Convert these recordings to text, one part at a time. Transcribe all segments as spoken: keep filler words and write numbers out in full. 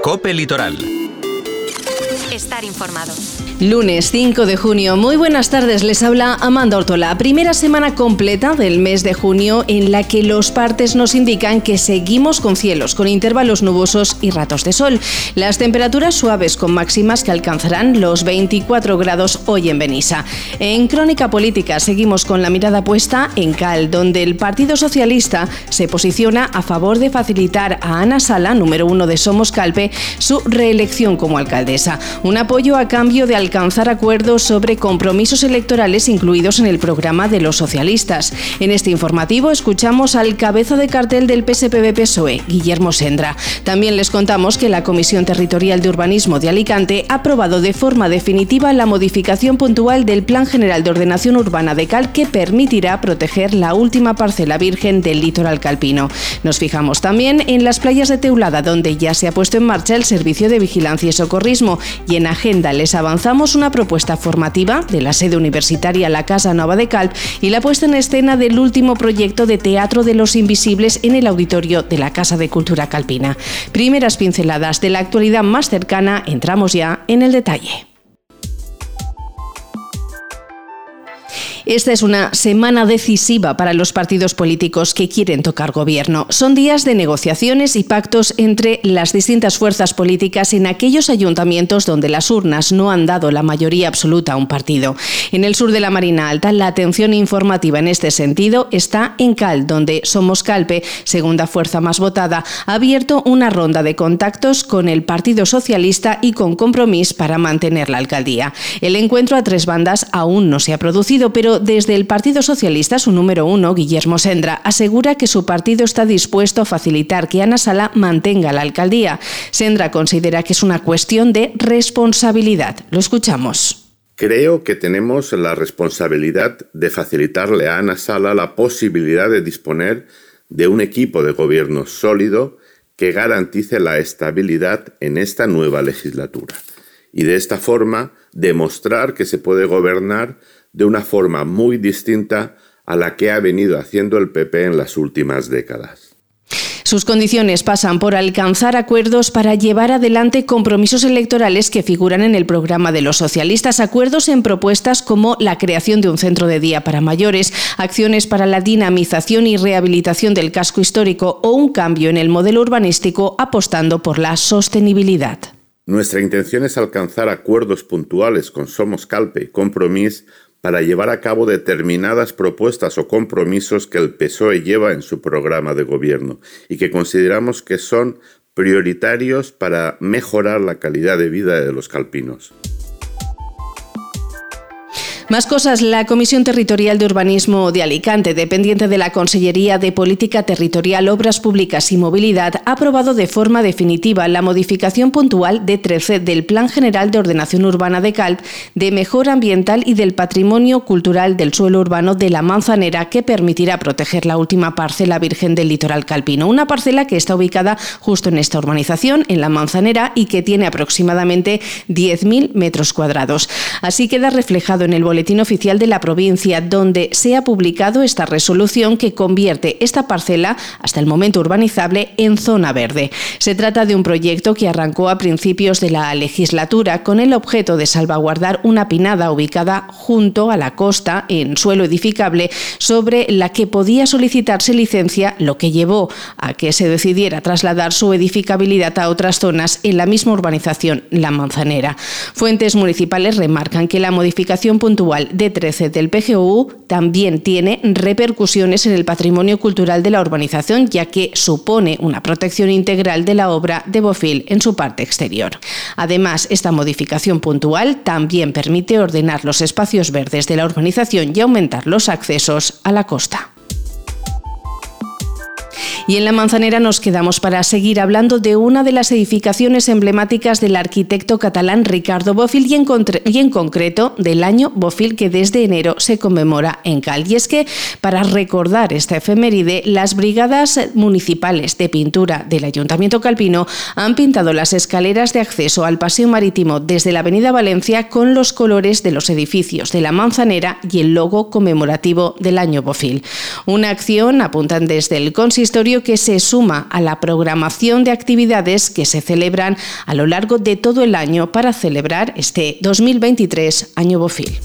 COPE Litoral. Estar informado. Lunes cinco de junio. Muy buenas tardes, les habla Amanda Ortola. Primera semana completa del mes de junio en la que los partes nos indican que seguimos con cielos, con intervalos nubosos y ratos de sol. Las temperaturas suaves con máximas que alcanzarán los veinticuatro grados hoy en Benissa. En Crónica Política seguimos con la mirada puesta en Cal, donde el Partido Socialista se posiciona a favor de facilitar a Ana Sala, número uno de Somos Calpe, su reelección como alcaldesa. Un apoyo a cambio de alcanzar acuerdos sobre compromisos electorales incluidos en el programa de los socialistas. En este informativo escuchamos al cabeza de cartel del P S P B-P S O E, Guillermo Sendra. También les contamos que la Comisión Territorial de Urbanismo de Alicante ha aprobado de forma definitiva la modificación puntual del Plan General de Ordenación Urbana de Cal que permitirá proteger la última parcela virgen del litoral calpino. Nos fijamos también en las playas de Teulada, donde ya se ha puesto en marcha el servicio de vigilancia y socorrismo, y en agenda les avanzamos una propuesta formativa de la sede universitaria La Casa Nova de Calp y la puesta en escena del último proyecto de Teatro de los Invisibles en el auditorio de la Casa de Cultura Calpina. Primeras pinceladas de la actualidad más cercana, entramos ya en el detalle. Esta es una semana decisiva para los partidos políticos que quieren tocar gobierno. Son días de negociaciones y pactos entre las distintas fuerzas políticas en aquellos ayuntamientos donde las urnas no han dado la mayoría absoluta a un partido. En el sur de la Marina Alta, la atención informativa en este sentido está en Cal, donde Somos Calpe, segunda fuerza más votada, ha abierto una ronda de contactos con el Partido Socialista y con Compromís para mantener la alcaldía. El encuentro a tres bandas aún no se ha producido, pero desde el Partido Socialista, su número uno, Guillermo Sendra, asegura que su partido está dispuesto a facilitar que Ana Sala mantenga la alcaldía. Sendra considera que es una cuestión de responsabilidad. Lo escuchamos. Creo que tenemos la responsabilidad de facilitarle a Ana Sala la posibilidad de disponer de un equipo de gobierno sólido que garantice la estabilidad en esta nueva legislatura y de esta forma demostrar que se puede gobernar de una forma muy distinta a la que ha venido haciendo el P P en las últimas décadas. Sus condiciones pasan por alcanzar acuerdos para llevar adelante compromisos electorales que figuran en el programa de los socialistas, acuerdos en propuestas como la creación de un centro de día para mayores, acciones para la dinamización y rehabilitación del casco histórico o un cambio en el modelo urbanístico apostando por la sostenibilidad. Nuestra intención es alcanzar acuerdos puntuales con Somos Calpe y Compromís para llevar a cabo determinadas propuestas o compromisos que el P S O E lleva en su programa de gobierno y que consideramos que son prioritarios para mejorar la calidad de vida de los calpinos. Más cosas. La Comisión Territorial de Urbanismo de Alicante, dependiente de la Consellería de Política Territorial, Obras Públicas y Movilidad, ha aprobado de forma definitiva la modificación puntual de trece del Plan General de Ordenación Urbana de Calp, de Mejora Ambiental y del Patrimonio Cultural del Suelo Urbano de La Manzanera, que permitirá proteger la última parcela virgen del litoral calpino. Una parcela que está ubicada justo en esta urbanización, en La Manzanera, y que tiene aproximadamente diez mil metros cuadrados. Así queda reflejado en el boletín Boletín Oficial de la provincia, donde se ha publicado esta resolución que convierte esta parcela, hasta el momento urbanizable, en zona verde. Se trata de un proyecto que arrancó a principios de la legislatura con el objeto de salvaguardar una pinada ubicada junto a la costa en suelo edificable sobre la que podía solicitarse licencia, lo que llevó a que se decidiera trasladar su edificabilidad a otras zonas en la misma urbanización, La Manzanera. Fuentes municipales remarcan que la modificación puntual de trece del P G U también tiene repercusiones en el patrimonio cultural de la urbanización, ya que supone una protección integral de la obra de Bofill en su parte exterior. Además, esta modificación puntual también permite ordenar los espacios verdes de la urbanización y aumentar los accesos a la costa. Y en La Manzanera nos quedamos para seguir hablando de una de las edificaciones emblemáticas del arquitecto catalán Ricardo Bofill y en, contre- y en concreto del año Bofill, que desde enero se conmemora en Cal. Y es que para recordar esta efeméride, las brigadas municipales de pintura del Ayuntamiento calpino han pintado las escaleras de acceso al paseo marítimo desde la Avenida Valencia con los colores de los edificios de La Manzanera y el logo conmemorativo del año Bofill. Una acción, apuntan desde el consistorio, cambio que se suma a la programación de actividades que se celebran a lo largo de todo el año para celebrar este dos mil veintitrés Año Bofil.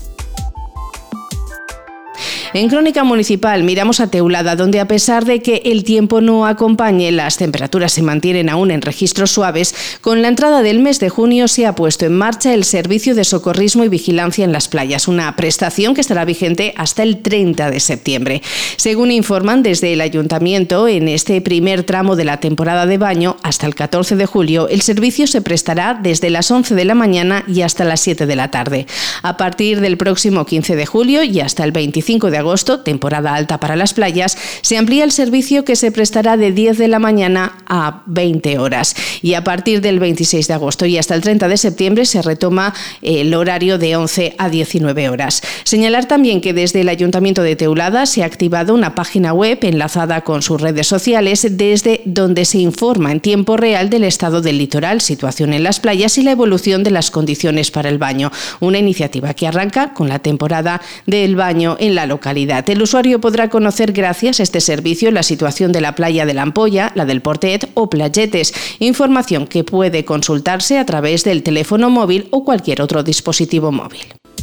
En Crónica Municipal miramos a Teulada, donde a pesar de que el tiempo no acompañe, las temperaturas se mantienen aún en registros suaves. Con la entrada del mes de junio se ha puesto en marcha el Servicio de Socorrismo y Vigilancia en las Playas, una prestación que estará vigente hasta el treinta de septiembre. Según informan desde el Ayuntamiento, en este primer tramo de la temporada de baño, hasta el catorce de julio, el servicio se prestará desde las once de la mañana y hasta las siete de la tarde. A partir del próximo quince de julio y hasta el veinticinco de agosto, temporada alta para las playas, se amplía el servicio que se prestará de diez de la mañana a veinte horas. Y a partir del veintiséis de agosto y hasta el treinta de septiembre se retoma el horario de once a diecinueve horas. Señalar también que desde el Ayuntamiento de Teulada se ha activado una página web enlazada con sus redes sociales, desde donde se informa en tiempo real del estado del litoral, situación en las playas y la evolución de las condiciones para el baño. Una iniciativa que arranca con la temporada del baño en la localidad. El usuario podrá conocer gracias a este servicio la situación de la playa de la Ampolla, la del Portet o Playetes, información que puede consultarse a través del teléfono móvil o cualquier otro dispositivo móvil.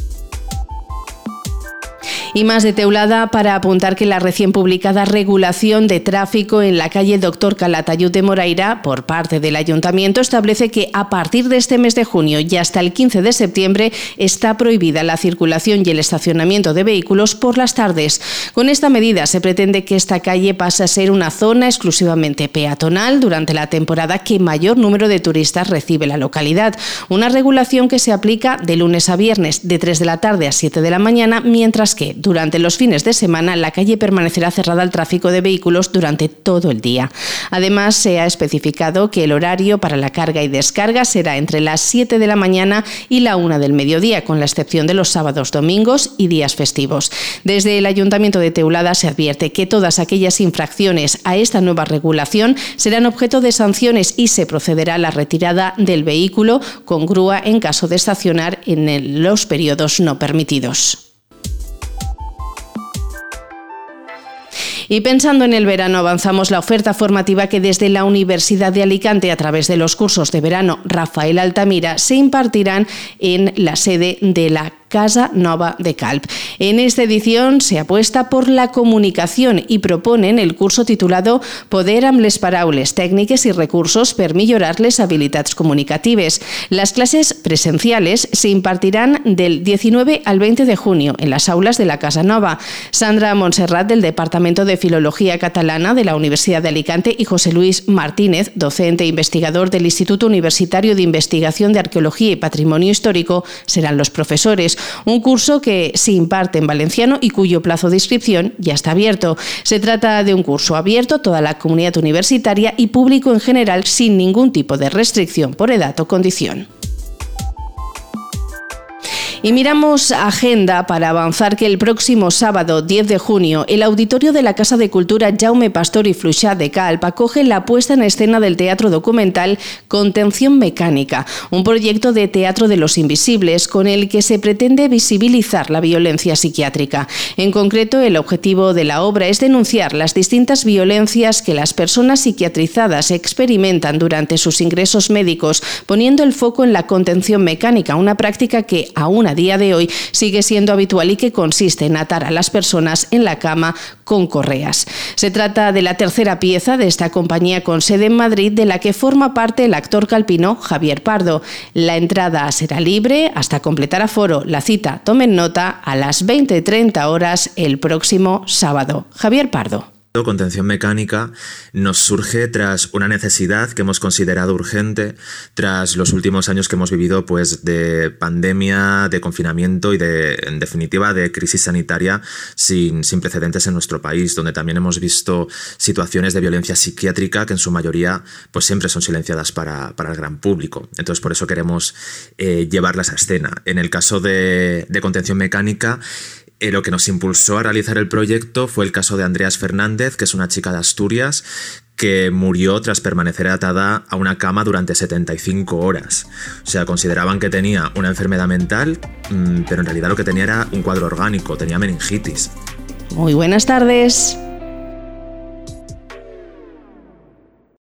Y más de Teulada para apuntar que la recién publicada regulación de tráfico en la calle Doctor Calatayud de Moraira por parte del Ayuntamiento establece que a partir de este mes de junio y hasta el quince de septiembre está prohibida la circulación y el estacionamiento de vehículos por las tardes. Con esta medida se pretende que esta calle pase a ser una zona exclusivamente peatonal durante la temporada que mayor número de turistas recibe la localidad. Una regulación que se aplica de lunes a viernes de tres de la tarde a siete de la mañana, mientras que durante los fines de semana la calle permanecerá cerrada al tráfico de vehículos durante todo el día. Además, se ha especificado que el horario para la carga y descarga será entre las siete de la mañana y la una del mediodía, con la excepción de los sábados, domingos y días festivos. Desde el Ayuntamiento de Teulada se advierte que todas aquellas infracciones a esta nueva regulación serán objeto de sanciones y se procederá a la retirada del vehículo con grúa en caso de estacionar en los periodos no permitidos. Y pensando en el verano, avanzamos la oferta formativa que desde la Universidad de Alicante, a través de los cursos de verano Rafael Altamira, se impartirán en la sede de la Casa Nova de Calp. En esta edición se apuesta por la comunicación y proponen el curso titulado Poder amb les paraules, tècniques i recursos per millorar les habilitats comunicatives. Las clases presenciales se impartirán del diecinueve al veinte de junio en las aulas de la Casa Nova. Sandra Montserrat, del Departamento de Filología Catalana de la Universidad de Alicante, y José Luis Martínez, docente e investigador del Instituto Universitario de Investigación de Arqueología y Patrimonio Histórico, serán los profesores. Un curso que se imparte en valenciano y cuyo plazo de inscripción ya está abierto. Se trata de un curso abierto a toda la comunidad universitaria y público en general, sin ningún tipo de restricción por edad o condición. Y miramos agenda para avanzar que el próximo sábado diez de junio el auditorio de la Casa de Cultura Jaume Pastor i Fluixà de Calp acoge la puesta en escena del teatro documental Contención Mecánica, un proyecto de teatro de los invisibles con el que se pretende visibilizar la violencia psiquiátrica. En concreto, el objetivo de la obra es denunciar las distintas violencias que las personas psiquiatrizadas experimentan durante sus ingresos médicos, poniendo el foco en la contención mecánica, una práctica que aún a día de hoy sigue siendo habitual y que consiste en atar a las personas en la cama con correas. Se trata de la tercera pieza de esta compañía con sede en Madrid, de la que forma parte el actor calpino Javier Pardo. La entrada será libre hasta completar aforo. La cita, tomen nota, a las veinte treinta horas el próximo sábado. Javier Pardo. Contención Mecánica nos surge tras una necesidad que hemos considerado urgente tras los últimos años que hemos vivido, pues, de pandemia, de confinamiento y de, en definitiva, de crisis sanitaria sin, sin precedentes en nuestro país, donde también hemos visto situaciones de violencia psiquiátrica que en su mayoría pues siempre son silenciadas para, para el gran público. Entonces por eso queremos eh, llevarlas a escena. En el caso de, de Contención Mecánica, Eh, lo que nos impulsó a realizar el proyecto fue el caso de Andreas Fernández, que es una chica de Asturias que murió tras permanecer atada a una cama durante setenta y cinco horas. O sea, consideraban que tenía una enfermedad mental, pero en realidad lo que tenía era un cuadro orgánico, tenía meningitis. Muy buenas tardes.